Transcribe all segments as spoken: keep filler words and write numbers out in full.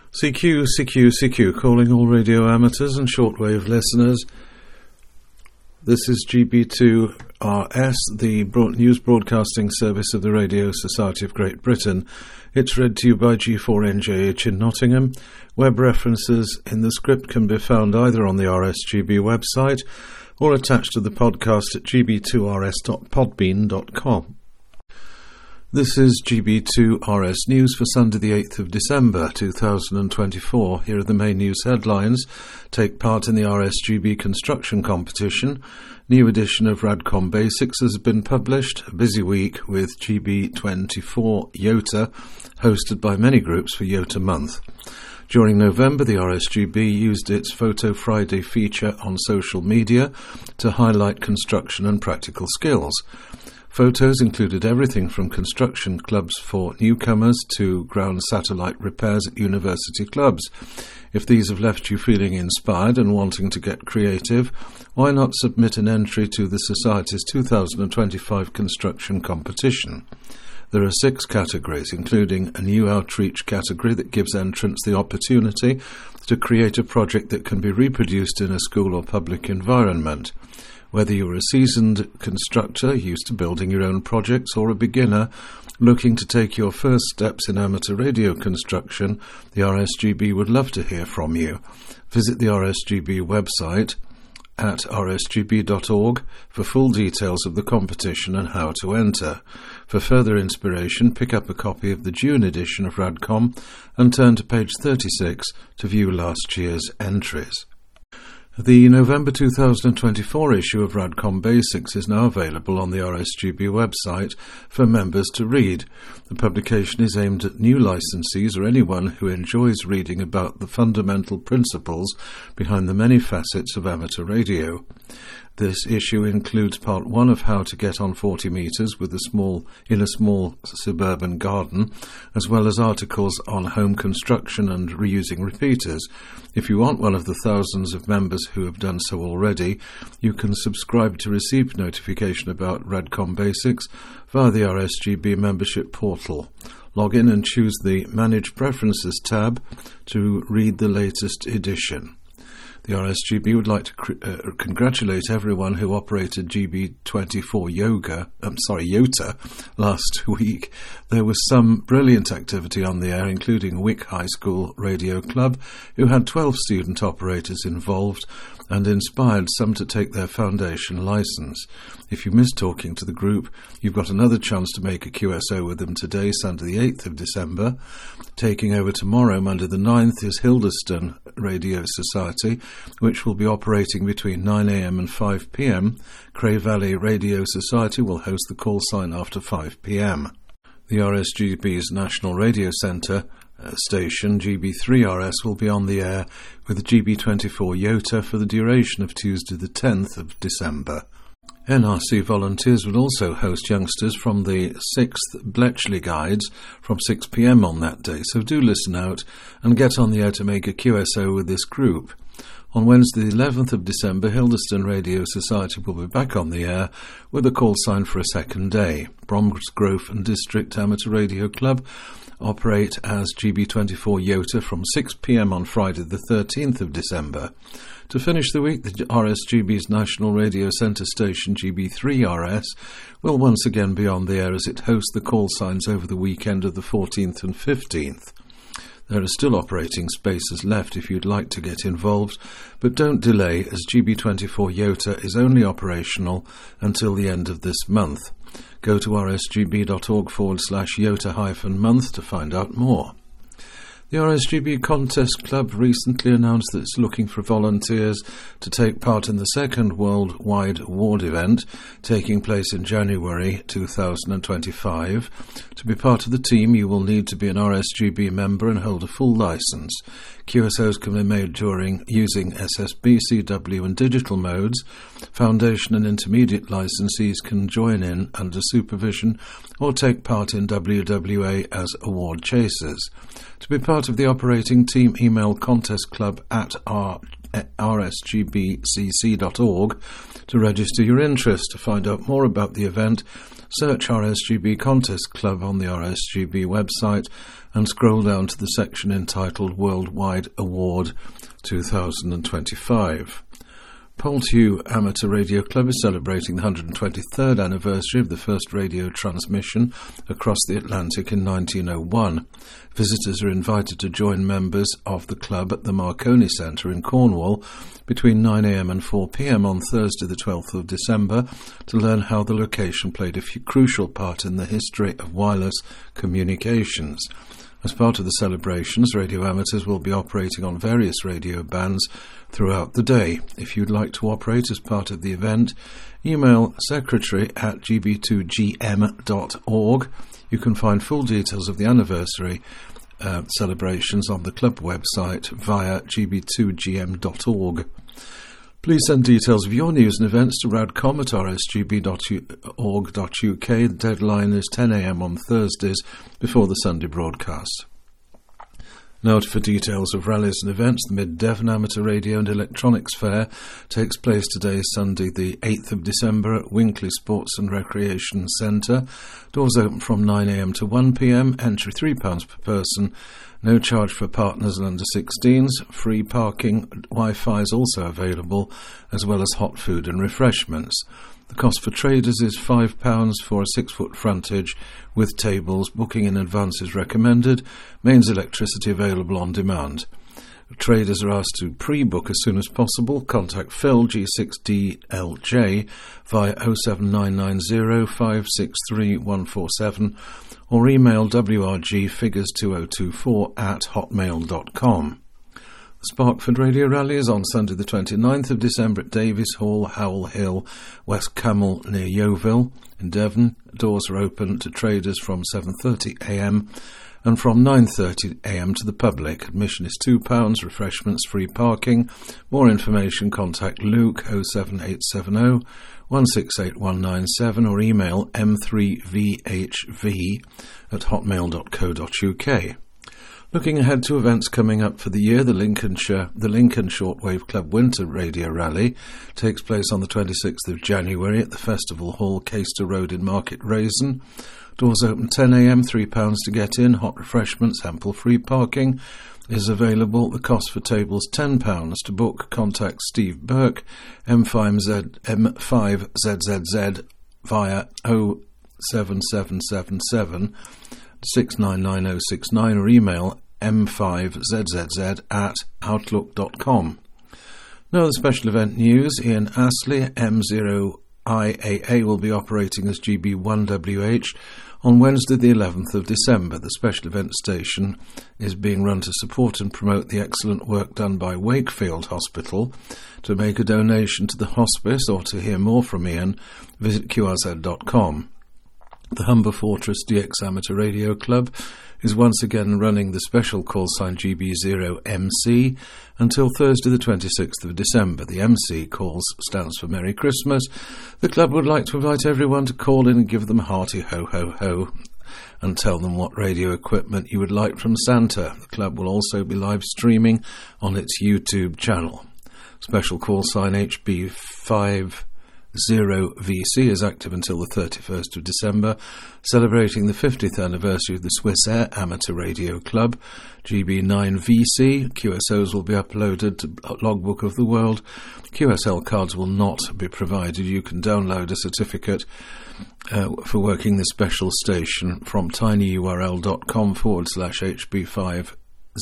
C Q, C Q, C Q, calling all radio amateurs and shortwave listeners. This is G B two R S, the broad news broadcasting service of the Radio Society of Great Britain. It's read to you by G four N J H in Nottingham. Web references in the script can be found either on the R S G B website or attached to the podcast at g b two r s dot podbean dot com. This is G B two R S News for Sunday the eighth of December two thousand twenty-four. Here are the main news headlines. Take part in the R S G B construction competition. New edition of Radcom Basics has been published. A busy week with G B twenty-four YOTA, hosted by many groups for YOTA Month. During November, the R S G B used its Photo Friday feature on social media to highlight construction and practical skills. Photos included everything from construction clubs for newcomers to ground satellite repairs at university clubs. If these have left you feeling inspired and wanting to get creative, why not submit an entry to the Society's two thousand twenty-five construction competition? There are six categories, including a new outreach category that gives entrants the opportunity to create a project that can be reproduced in a school or public environment. Whether you're a seasoned constructor used to building your own projects or a beginner looking to take your first steps in amateur radio construction, the R S G B would love to hear from you. Visit the R S G B website at r s g b dot org for full details of the competition and how to enter. For further inspiration, pick up a copy of the June edition of Radcom and turn to page thirty-six to view last year's entries. The November two thousand twenty-four issue of Radcom Basics is now available on the R S G B website for members to read. The publication is aimed at new licensees or anyone who enjoys reading about the fundamental principles behind the many facets of amateur radio. This issue includes part one of how to get on forty metres with a small in a small suburban garden, as well as articles on home construction and reusing repeaters. If you want one of the thousands of members who have done so already, you can subscribe to receive notification about Radcom Basics via the R S G B membership portal. Log in and choose the Manage Preferences tab to read the latest edition. The R S G B would like to cr- uh, congratulate everyone who operated G B twenty-four Yoga, I'm sorry, YOTA last week. There was some brilliant activity on the air, including Wick High School Radio Club, who had twelve student operators involved and inspired some to take their foundation license. If you missed talking to the group, you've got another chance to make a Q S O with them today, Sunday the eighth of December. Taking over tomorrow, Monday the ninth, is Hildeston Radio Society, which will be operating between nine a.m. and five p.m. Cray Valley Radio Society will host the call sign after five p.m. The R S G B's National Radio Centre uh, station, G B three R S, will be on the air with G B twenty-four YOTA for the duration of Tuesday the tenth of December. N R C volunteers will also host youngsters from the sixth Bletchley Guides from six p.m. on that day, so do listen out and get on the air to make a Q S O with this group. On Wednesday the eleventh of December, Hildeston Radio Society will be back on the air with a call sign for a second day. Bromsgrove and District Amateur Radio Club operate as G B twenty-four YOTA from six p.m. on Friday the thirteenth of December. To finish the week, the R S G B's National Radio Centre station, G B three R S, will once again be on the air as it hosts the call signs over the weekend of the fourteenth and fifteenth. There are still operating spaces left if you'd like to get involved, but don't delay as G B twenty-four YOTA is only operational until the end of this month. Go to rsgb.org forward slash YOTA hyphen month to find out more. The R S G B Contest Club recently announced that it's looking for volunteers to take part in the second worldwide award event taking place in January two thousand twenty-five. To be part of the team, you will need to be an R S G B member and hold a full license. Q S Os can be made during using S S B, C W and digital modes. Foundation and intermediate licensees can join in under supervision or take part in W W A as award chasers. To be part of the operating team, email contestclub at r s g b c c dot org to register your interest. To find out more about the event, search R S G B Contest Club on the R S G B website and scroll down to the section entitled Worldwide Award twenty twenty-five. Poultew Amateur Radio Club is celebrating the one hundred twenty-third anniversary of the first radio transmission across the Atlantic in nineteen oh one. Visitors are invited to join members of the club at the Marconi Centre in Cornwall between nine a m and four p m on Thursday the twelfth of December to learn how the location played a f- crucial part in the history of wireless communications. As part of the celebrations, radio amateurs will be operating on various radio bands throughout the day. If you'd like to operate as part of the event, email secretary at g b two g m dot org. You can find full details of the anniversary uh, celebrations on the club website via g b two g m dot org. Please send details of your news and events to radcom at r s g b dot org dot u k. The deadline is ten a m on Thursdays before the Sunday broadcast. Note for details of rallies and events, the Mid-Devon Amateur Radio and Electronics Fair takes place today, Sunday the eighth of December at Winkley Sports and Recreation Centre. Doors open from nine a m to one p m, entry three pounds per person, no charge for partners and under sixteens, free parking, Wi-Fi is also available, as well as hot food and refreshments. The cost for traders is five pounds for a six-foot frontage with tables. Booking in advance is recommended. Mains electricity available on demand. Traders are asked to pre-book as soon as possible. Contact Phil G six D L J via oh seven nine nine oh five six three one four seven or email w r g figures two oh two four at hotmail dot com. The Sparkford Radio Rally is on Sunday the twenty-ninth of December at Davies Hall, Howell Hill, West Camel near Yeovil in Devon. Doors are open to traders from seven thirty a m and from nine thirty a m to the public. Admission is two pounds, refreshments, free parking. More information, contact Luke oh seven eight seven oh one six eight one nine seven or email m three v h v at hotmail dot co dot u k. Looking ahead to events coming up for the year, the Lincolnshire, the Lincoln Shortwave Club Winter Radio Rally takes place on the twenty-sixth of January at the Festival Hall, Caister Road in Market Raisin. Doors open ten a m, three pounds to get in, hot refreshments, ample free parking is available. The cost for tables ten pounds. To book, contact Steve Burke, M five Z Z Z via oh seven seven seven seven six nine nine oh six nine or email m five z z z at outlook dot com. Now the special event news. Ian Astley, M zero I A A, will be operating as G B one W H on Wednesday the eleventh of December. The special event station is being run to support and promote the excellent work done by Wakefield Hospital. To make a donation to the hospice or to hear more from Ian, visit q r z dot com. The Humber Fortress D X Amateur Radio Club is once again running the special call sign G B zero M C until Thursday the twenty-sixth of December. The M C calls stands for Merry Christmas. The club would like to invite everyone to call in and give them a hearty ho-ho-ho and tell them what radio equipment you would like from Santa. The club will also be live streaming on its YouTube channel. Special call sign H B five zero V C is active until the thirty-first of December, celebrating the fiftieth anniversary of the Swiss Air Amateur Radio Club. G B nine V C, Q S Os will be uploaded to Logbook of the World. Q S L cards will not be provided. You can download a certificate uh, for working the special station from tinyurl.com forward slash HB50VC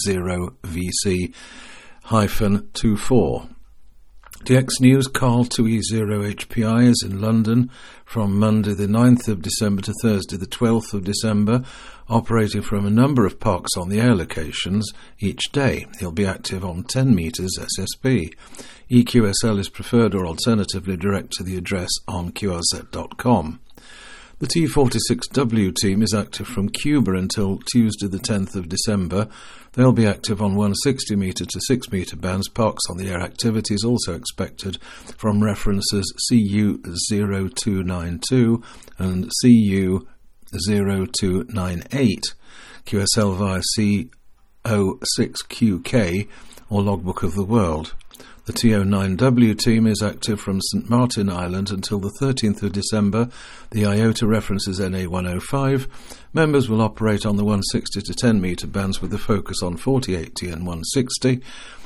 hyphen 24. D X News, Carl two E zero H P I is in London from Monday the ninth of December to Thursday the twelfth of December, operating from a number of parks on the air locations each day. He'll be active on ten metres S S B. E Q S L is preferred, or alternatively direct to the address on q r z dot com. The T forty-six W team is active from Cuba until Tuesday the tenth of December. They'll be active on one sixty metre to six metre bands. Parks on the air activities also expected from references C U zero two nine two and C U zero two nine eight. Q S L via C O six Q K or Logbook of the World. The T O nine W team is active from Saint Martin Island until the thirteenth of December. The I O T A reference is N A one oh five. Members will operate on the one sixty to ten metre bands with a focus on forty eighty and one sixty.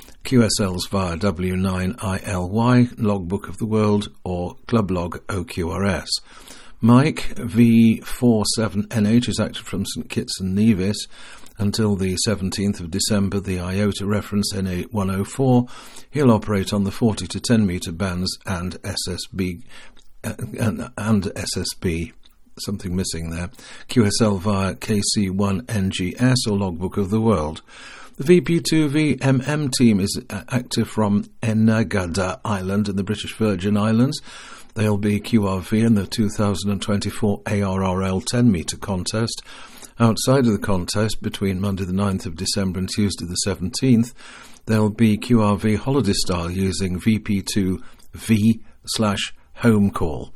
Q S Ls via W nine I L Y, Logbook of the World, or Club Log O Q R S. Mike V forty-seven N H is active from St Kitts and Nevis until the seventeenth of December. The I O T A reference N A one oh four. He'll operate on the forty to ten metre bands and S S B uh, and, and S S B. Something missing there. Q S L via K C one N G S or Logbook of the World. The V P two V M M team is active from Enagada Island in the British Virgin Islands. They'll be Q R V in the two thousand twenty-four A R R L ten metre contest. Outside of the contest, between Monday the ninth of December and Tuesday the seventeenth, there'll be Q R V holiday style using V P two V slash home call.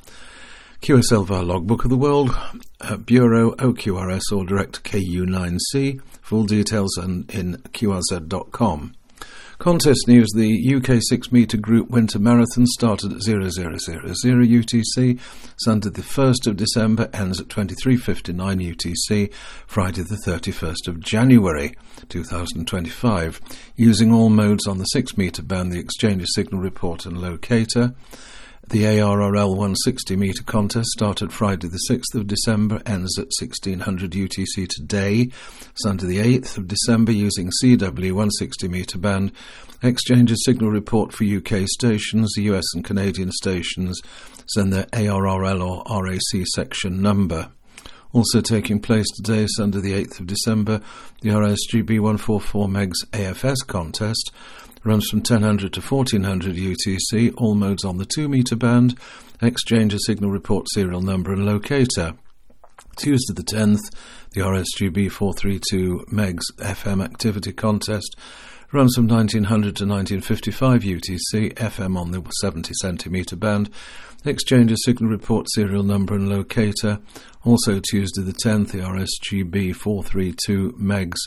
Q S L via Logbook of the World, uh, Bureau O Q R S or direct K U nine C. Full details in, in Q R Z dot com. Contest news: the U K six metre group winter marathon started at zero zero zero zero U T C, Sunday the first of December, ends at twenty-three fifty-nine U T C, Friday the thirty-first of January two thousand twenty-five, using all modes on the six metre band, the Exchange Signal Report and Locator. The A R R L one sixty metre contest started Friday the sixth of December, ends at sixteen hundred U T C today, Sunday the eighth of December, using C W one sixty metre band. Exchange's signal report for U K stations. The U S and Canadian stations send their A R R L or R A C section number. Also taking place today, Sunday the eighth of December, the R S G B one forty-four megs A F S contest. Runs from ten hundred to fourteen hundred U T C, all modes on the two metre band. Exchange a signal report, serial number and locator. Tuesday the tenth, the R S G B four thirty-two megs F M activity contest. Runs from nineteen hundred to nineteen fifty-five U T C, F M on the seventy centimetre band. Exchange a signal report, serial number and locator. Also Tuesday the tenth, the R S G B four thirty-two megs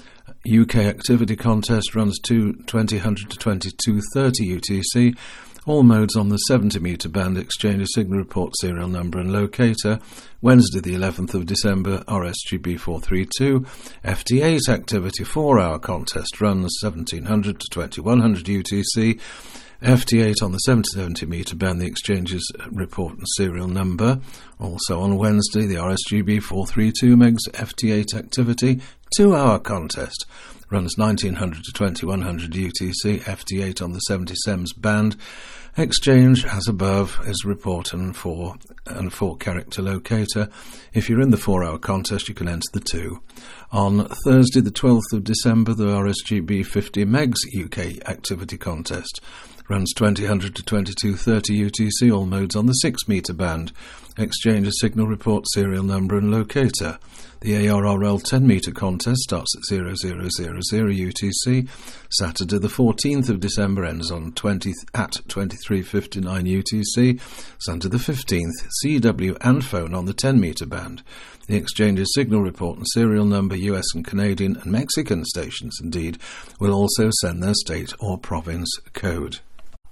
U K activity contest runs to twenty hundred to twenty-two thirty U T C. All modes on the seventy metre band. Exchange a signal report, serial number and locator. Wednesday the eleventh of December, R S G B four thirty-two. F T eight activity four hour contest runs seventeen hundred to twenty-one hundred U T C. F T eight on the seventy metre band, the Exchange's report and serial number. Also on Wednesday, the R S G B four thirty-two megs F T eight activity two hour contest. Runs nineteen hundred to twenty-one hundred U T C, F T eight on the seventy sems band. Exchange, as above, is report and four and four character locator. If you're in the four hour contest, you can enter the two. On Thursday, the twelfth of December, the R S G B fifty megs U K activity contest. Runs twenty hundred to twenty-two thirty U T C, all modes on the six metre band. Exchange a signal report, serial number and locator. The A R R L ten metre contest starts at zero zero zero zero U T C. Saturday the fourteenth of December, ends on twenty at twenty-three fifty-nine U T C. Sunday the fifteenth, C W and phone on the ten metre band. The Exchange's signal report and serial number, U S and Canadian and Mexican stations, indeed, will also send their state or province code.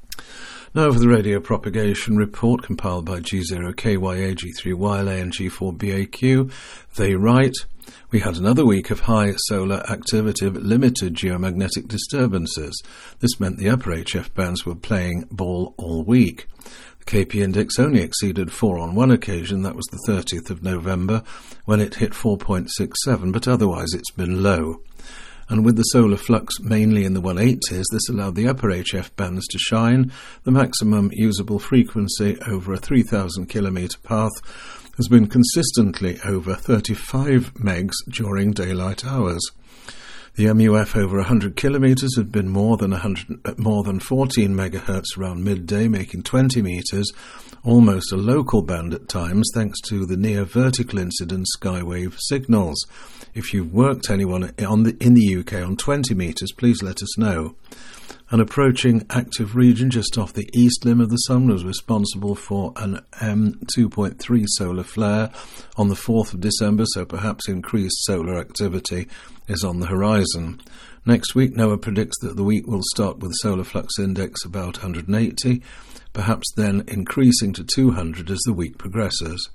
Now for the radio propagation report compiled by G zero K Y A, G three Y L A and G four B A Q. They write, we had another week of high solar activity but limited geomagnetic disturbances. This meant the upper H F bands were playing ball all week. The K P index only exceeded four on one occasion, that was the thirtieth of November, when it hit four point six seven, but otherwise it's been low. And with the solar flux mainly in the one eighties, this allowed the upper H F bands to shine. The maximum usable frequency over a three thousand kilometre path has been consistently over thirty-five megs during daylight hours. The M U F over one hundred kilometres had been more than one hundred, more than fourteen megahertz around midday, making twenty metres, almost a local band at times thanks to the near-vertical incidence skywave signals. If you've worked anyone on the, in the U K on twenty metres, please let us know. An approaching active region just off the east limb of the Sun was responsible for an M two point three solar flare on the fourth of December, so perhaps increased solar activity is on the horizon. Next week, NOAA predicts that the week will start with solar flux index about one hundred eighty, perhaps then increasing to two hundred as the week progresses.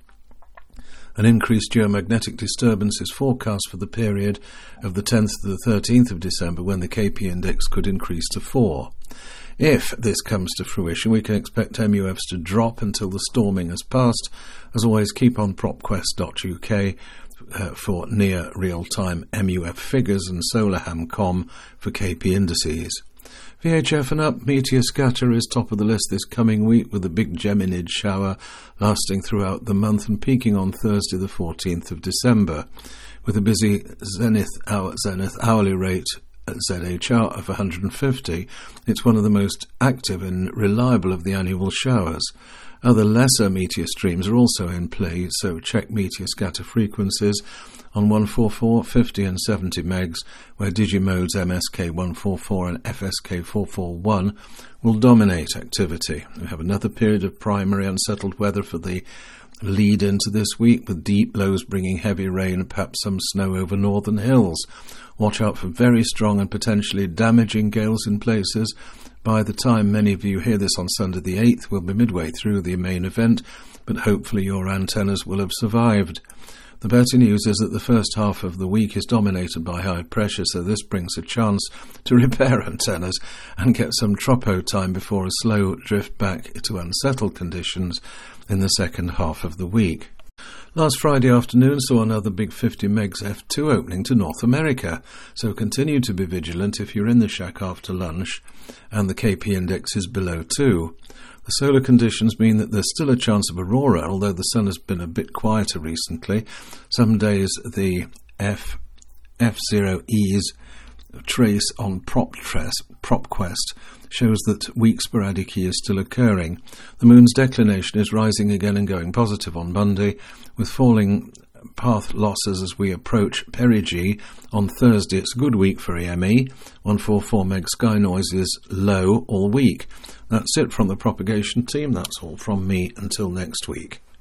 An increased geomagnetic disturbance is forecast for the period of the tenth to the thirteenth of December, when the K P index could increase to four. If this comes to fruition, we can expect M U Fs to drop until the storming has passed. As always, keep on propquest dot U K uh, for near real-time M U F figures and solarham dot com for K P indices. V H F and up, meteor scatter is top of the list this coming week, with a big Geminid shower lasting throughout the month and peaking on Thursday the fourteenth of December. With a busy zenith, hour, zenith hourly rate at Z H R of one hundred fifty, it's one of the most active and reliable of the annual showers. Other lesser meteor streams are also in play, so check meteor scatter frequencies on one forty-four, fifty and seventy megs, where Digimode's M S K one forty-four and F S K four forty-one will dominate activity. We have another period of primary unsettled weather for the lead into this week, with deep lows bringing heavy rain and perhaps some snow over northern hills. Watch out for very strong and potentially damaging gales in places. By the time many of you hear this on Sunday the eighth, we'll be midway through the main event, but hopefully your antennas will have survived. The better news is that the first half of the week is dominated by high pressure, so this brings a chance to repair antennas and get some tropo time before a slow drift back to unsettled conditions in the second half of the week. Last Friday afternoon saw another big fifty megs F two opening to North America, so continue to be vigilant if you're in the shack after lunch and the K P index is below two. The solar conditions mean that there's still a chance of aurora, although the sun has been a bit quieter recently. Some days the F, F zero E's trace on PropQuest shows that weak sporadic E is still occurring. The moon's declination is rising again and going positive on Monday, with falling path losses as we approach perigee on Thursday. It's a good week for E M E. one forty-four meg sky noise is low all week. That's it from the propagation team. That's all from me until next week.